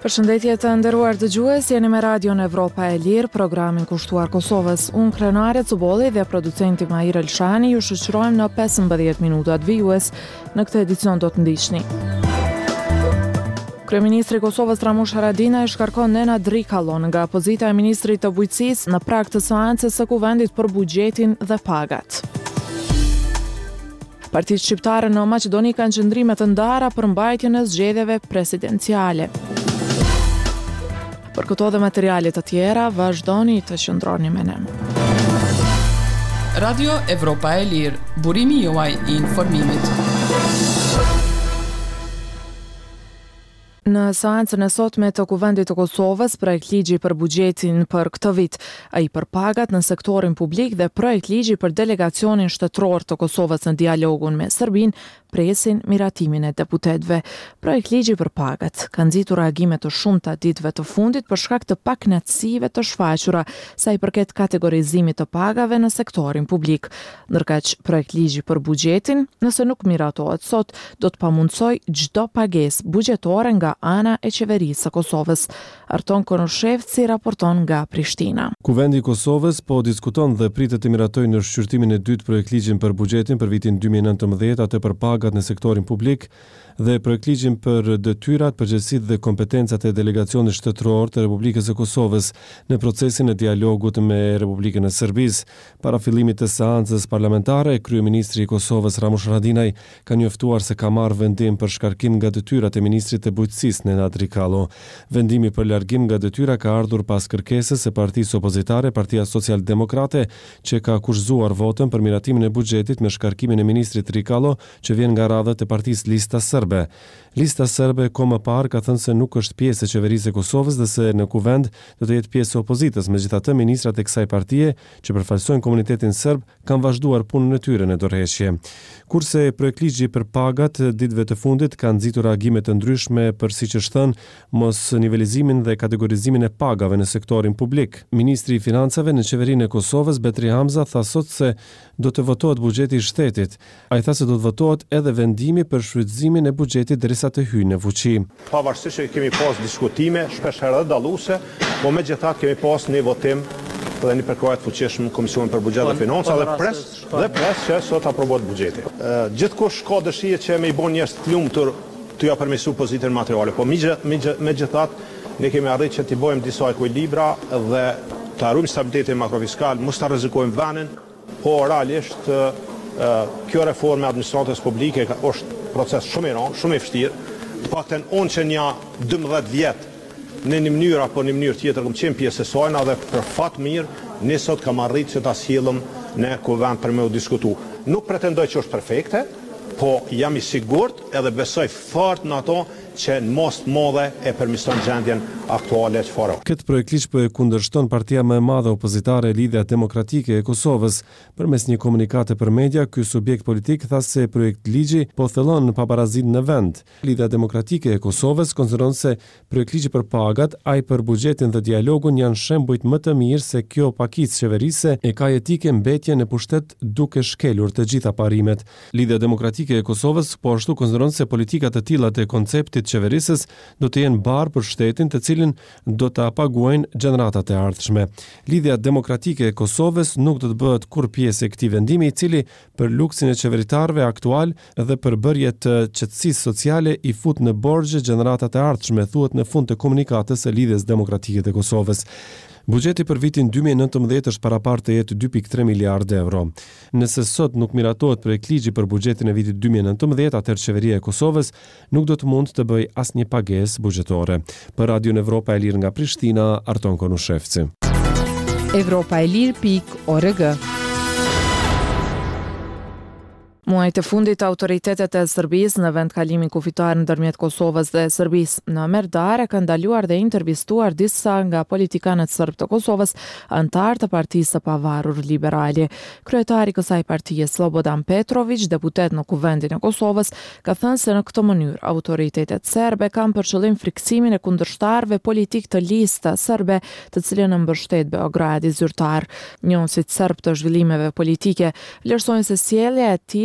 Përshëndetje të nderuar dëgjues, jeni me Radion Evropa e Lirë, programin kushtuar Kosovës. Unë Krenare Cubolli dhe producenti Mahir Elshani ju shoqërojmë në 15 minutat vijues. Në këtë edicion do të ndiqni. Kryeministri i Kosovës Ramush Haradinaj shkarkon Nenad Rikallon nga pozita e ministrit të bujqësisë në prag të seancës së kuvendit për buxhetin dhe pagat. Partitë shqiptare në Maqedoni kanë qëndrime të ndara për mbajtjen e zgjedhjeve presidenciale. Për këto dhe materiale të tjera, vazhdoni të qëndroni me ne. Radio Evropa e Lirë, burimi juaj i informimit. Në seancën e sotme të Kuvendit të Kosovës, projekt ligji për buxhetin për këtë vit, ai për pagat në sektorin publik dhe projekt ligji për delegacionin shtetëror të Kosovës në dialogun me Serbinë presin miratimin e deputetëve. Projekt ligji për pagat ka nxitur reagime të shumta ditëve të fundit për shkak të pakënaqësive të shfaqura sa i përket kategorizimit të pagave në sektorin publik. Ndërkaq projekt ligji për buxhetin, nëse nuk miratohet sot, do të pamundsoj çdo pagesë buxhetore nga ana e qeverisë së Kosovës. Arton Konoshevci raporton nga Prishtina. Kuvendi i Kosovës po diskuton dhe pritet të miratojë në shqyrtimin e dytë projektligjin për buxhetin për vitin 2019 atë për pagat në sektorin publik dhe projektligjin për detyrat, përgjegjësitë dhe kompetencat e delegacionit shtetëror të Republikës së Kosovës në procesin e dialogut me Republikën e Serbisë. Para fillimit të seancës parlamentare, kryeministri i Kosovës Ramush Haradinaj ka njoftuar se ka marrë vendim për shkarkim nga detyrat e ministrit të bujqësisë Nenad Rikallon. Vendimi për largim nga detyra ka ardhur pas kërkesës së partisë opozitare, Partia Socialdemokrate, që ka kushzuar votën për miratimin e buxhetit me shkarkimin e ministrit Rikallon, që vjen nga radhët e partisë Lista Serbe. Lista Serbe ko më parë ka thënë se nuk është pjesë e qeverisë e Kosovës dhe se në kuvend do të jetë pjesë e opozitës. Megjithatë, ministrat e kësaj partie që përfaqësojnë komunitetin serb kanë vazhduar punën e tyre në dorëheqje. Kurse projektligji për pagat ditëve të fundit ka nxitur reagime të ndryshme për, siç është thënë, mos nivelizimin dhe kategorizimin e pagave në sektorin publik. Ministri i Financave në qeverinë e Kosovës, Betri Hamza, tha sot se do të votohet buxheti i shtetit. Ai tha se do të votohet edhe vendimi për shfrytëzimin e buxhetit derisa të hyjë në fuqi. Pavarësisht që kemi pas diskutime shpeshherë dhe dalluese, po megjithatë kemi pas një votim dhe një përkthyer të fuqishëm në Komisionin për Buxhet dhe Financa dhe pres që sot aprobohet buxheti. Gjithkush ka dëshirë që me i bën njerëz të lumtur të ja përmirësoj pozitën materiale, po megjithatë ne kemi arritur që të bëjmë disa ekuilibra dhe të arrijmë stabilitetin makrofiskal, mos ta rrezikojmë vendin, po realisht kjo reformë e administratës publike është proces shumë i rëndë, shumë i vështirë. Të paktën unë që një 12 vjet në një mënyrë apo në një mënyrë tjetër kam qenë pjesë e saj dhe për fat mirë ne sot kam arritur që ta sjellëm në kuvend për me u diskutu. Nuk pretendoj që është perfekte, po jam i sigurt edhe besoj fort në ato që në mos modhe e përmirëson gjendjen aktuale që fare. Këtë projektligj po e kundërshton partia më e madhe opozitare, Lidhja Demokratike e Kosovës. Përmes një komunikate për media, ky subjekt politik tha se projektligji po thellon paparazinë në vend. Lidhja Demokratike e Kosovës konsideron se projektligji për pagat, ai për buxhetin dhe dialogun janë shembujt më të mirë se kjo pakicë qeverise e ka etike mbetje në pushtet duke shkelur të gjitha parimet. Lidhja Demokratike e Kosovës po ashtu konsideron se politikat e tilla të konceptit qeverisës do të jenë barë për shtetin të cilin do të paguajnë gjeneratat e ardhshme. Lidhja Demokratike e Kosovës nuk do të bëhet kur pjesë e këtij vendimi, i cili për luksin e qeveritarëve aktual dhe për bërje të qetësisë sociale i fut në borxhe gjeneratat e ardhshme, thuhet në fund të komunikatës së Lidhjes Demokratike të Kosovës. Buxheti për vitin 2019 është parapartë të jetë 2.3 miliardë euro. Nëse sot nuk miratohet projektligji për buxhetin e vitit 2019, atëherë qeveria e Kosovës nuk do të mund të bëjë asnjë pagesë buxhetore. Për Radion Evropa e Lirë nga Prishtina, Arton Konoshevci. Evropaelir.org. Muajt e fundit, autoritetet e Serbisë në vendkalimin kufitar ndërmjet Kosovës dhe Serbisë në Merdare kanë ndaluar dhe intervistuar disa nga politikanët serb të Kosovës, antar të Partisë së Pavarur Liberale. Kryetari i kësaj partie, Slobodan Petrović, deputet në Kuvendin e Kosovës, ka thënë se në këtë mënyrë autoritetet serbe kanë për qëllim frikësimin e kundërshtarëve politik të lista serbe, të cilën mbështet Beogradi zyrtar. Njohësit serb të zhvillimeve politike vlerësojnë se sjellja e tillë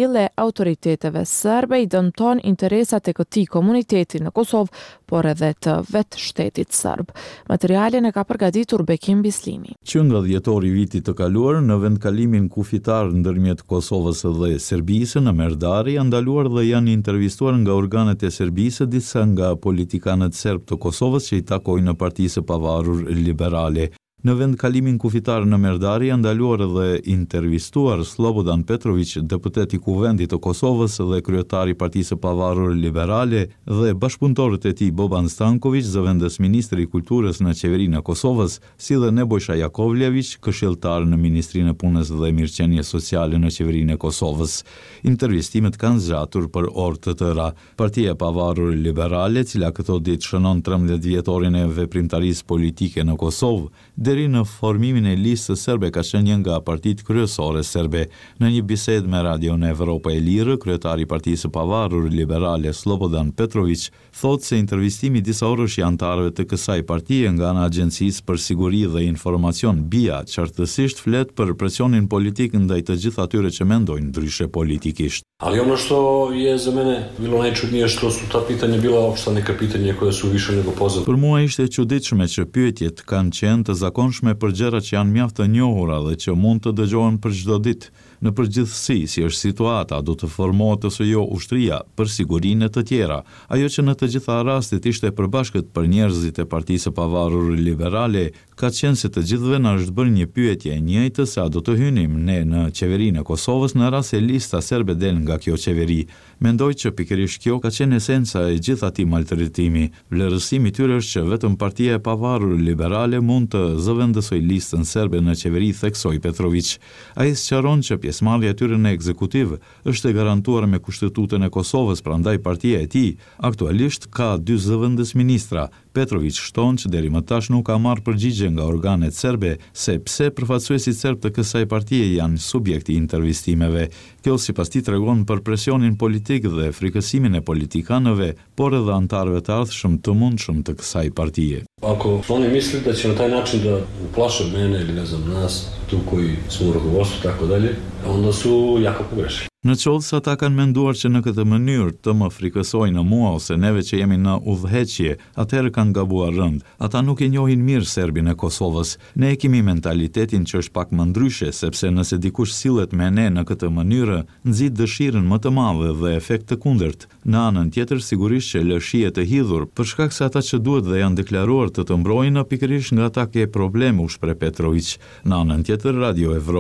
Këshilli e autoriteteve serbe i dëmton interesat e këtij komuniteti në Kosovë, por edhe të vetë shtetit serb. Materialin e ka përgatitur Bekim Bislimi. Që nga dhjetori vitit të kaluar, në vendkalimin kufitar ndërmjet Kosovës dhe Serbisë në Merdari janë ndaluar dhe janë intervistuar nga organet e Serbisë disa nga politikanët serb të Kosovës që i takojnë në Partisë së Pavarur Liberale. Në vendkalimin kufitar në Merdari janë ndaluar dhe intervistuar Slobodan Petrović, deputet i Kuvendit të Kosovës dhe kryetari i Partisë së Pavarur Liberale, dhe bashkëpunëtorët e tij Boban Stanković, zëvendës ministri i kulturës në qeverinë e Kosovës, si dhe Nebojša Jakovljević, këshilltar në Ministrinë e Punës dhe Mirëqenies Sociale në qeverinë e Kosovës. Intervistimet kanë zgjatur për orë të tëra. Partia e Pavarur Liberale, cila këto ditë shënon 13 vjetorin e veprimtarisë politike në Kosovë, deri në formimin e listës serbe ka qenë një nga partitë kryesore serbe. Në një bisedë me Radion Evropa e Lirë, kryetari i Partisë së Pavarur Liberale Slobodan Petrović thotë se intervistimi disa orësh i antarëve të kësaj partie nga ana Agjencisë për Siguri dhe Informacion BIA qartësisht flet për presionin politik ndaj të gjithë atyre që mendojnë ndryshe politikisht. Ali ono što je za mene bilo najčudnije što su ta pitanja bila opšta neka pitanja koja su više nego poznata. Për mua ishte e çuditshme që pyetjet kanë qenë të zakonshme për gjëra që janë mjaft të njohura dhe që mund të dëgjohen për çdo ditë. Në përgjithësi, si është situata, do të formohet ose jo ushtria për sigurinë e të tjera. Ajo që në të gjitha rastet ishte e përbashkët për njerëzit e Partisë së Pavarur Liberale, ka qenë se të gjithëve na është bërë një pyetje e njëjtë se a do të hynim ne në qeverinë e Kosovës në rast se lista serbe del nga kjo qeveri. Mendoj që pikërisht kjo ka qenë esenca e gjithë atij maltretimi. Vlerësimi i tyre është që vetëm Partia e Pavarur Liberale mund të zëvendësoj listën serbe në qeveri, theksoi Petrović. Ai sqaron që pjesëmarrja e tyre në ekzekutiv është e garantuar me Kushtetutën e Kosovës, prandaj partia e tij aktualisht ka 2 zëvendës ministra. Petrović shton që deri më tash nuk ka marrë përgjigje nga organet serbe se pse përfaqësuesit serb të kësaj partie janë subjekti i intervistimeve. Kjo sipas tij tregon për presionin politik dhe frikësimin e politikanëve, por edhe antarëve të ardhshëm të mundshëm të kësaj partie. Ako oni misle da će na taj način da uplaše mene ili ne znam nas tu koji smo u rukovodstvu tako dalje, onda su jako pogrešili. Në qoftë se ata kanë menduar që në këtë mënyrë të më frikësojnë mua ose neve që jemi në udhëheqje, atëherë kanë gabuar rënd. Ata nuk e njohin mirë serbin e Kosovës. Ne e kemi mentalitetin që është pak më ndryshe, sepse nëse dikush sillet me ne në këtë mënyrë, nxit dëshirën më të madhe dhe efekt të kundërt. Në anën tjetër, sigurisht që lë shije të hidhur, për shkak se ata që duhet dhe janë deklaruar të mbrojnë pikërisht nga ata ke probleme, u shpreh Petrović. Në anën tjetër, Radio Evropa